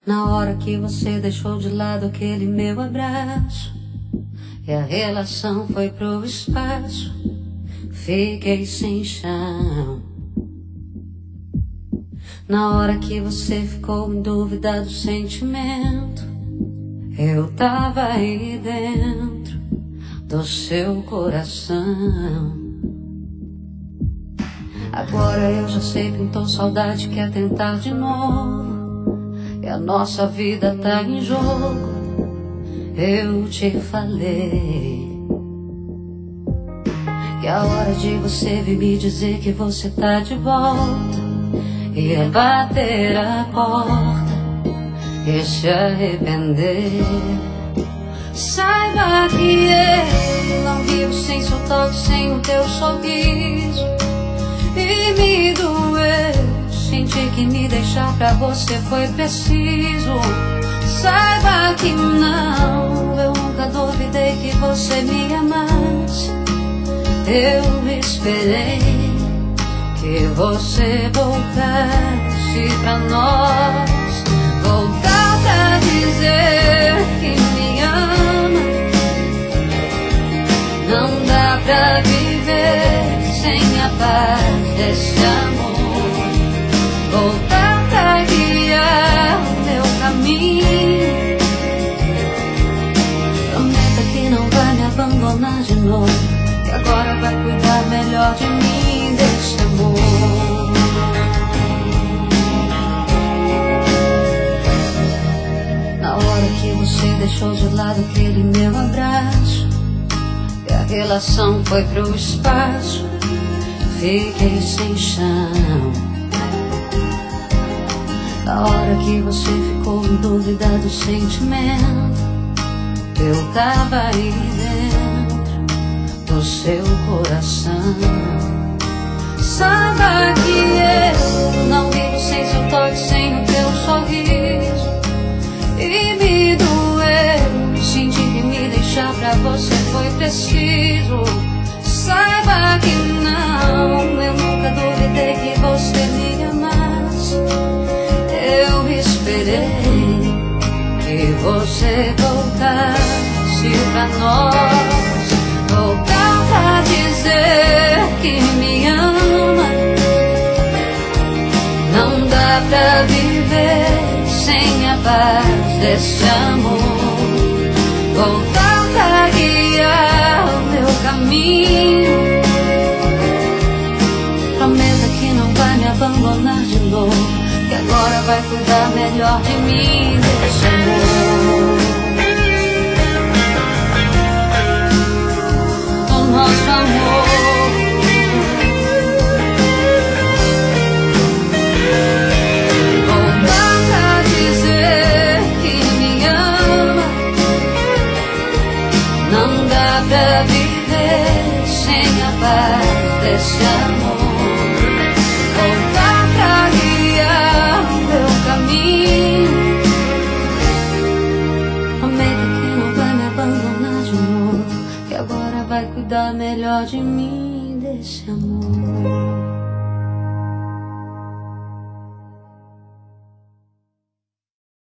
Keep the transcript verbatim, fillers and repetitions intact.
Na hora que você deixou de lado aquele meu abraço e a relação foi pro espaço, fiquei sem chão. Na hora que você ficou em dúvida do sentimento, eu tava aí dentro do seu coração. Agora eu já sei, pintou saudade, quer tentar de novo, e a nossa vida tá em jogo. Eu te falei que a hora de você vir me dizer que você tá de volta ia bater a porta e se arrepender. Saiba que eu não vivo sem seu toque, sem o teu sorriso, e me doeu sentir que me deixar pra você foi preciso. Saiba que não, eu nunca duvidei que você me amasse. Eu esperei que você voltasse pra nós, voltar pra dizer que me ama. Não dá pra viver sem a paz desse amor. Voltar pra guiar o meu caminho. Prometa que não vai me abandonar de novo, que agora vai cuidar melhor de mim, desse amor. Na hora que você deixou de lado aquele meu abraço e a relação foi pro espaço, fiquei sem chão. Na hora que você ficou em dúvida do sentimento, eu tava aí dentro do seu coração. Saiba que eu não vivo sem seu toque, sem o teu sorriso, e me doeu sentir que me deixar pra você foi preciso. Saiba que não, eu nunca duvidei que você me amasse. Eu esperei que você voltasse pra nós, voltar pra dizer que me ama. Não dá pra viver sem a paz desse amor. Voltar pra guiar o meu caminho. Prometa que não vai me abandonar de novo, que agora vai cuidar melhor de mim, desse amor. O nosso amor. Voltar pra dizer que me ama. Não dá pra viver sem a paz desse amor. Voltar pra guiar o meu caminho. Prometa que não vai me abandonar de novo, que agora vai cuidar melhor de mim, desse amor.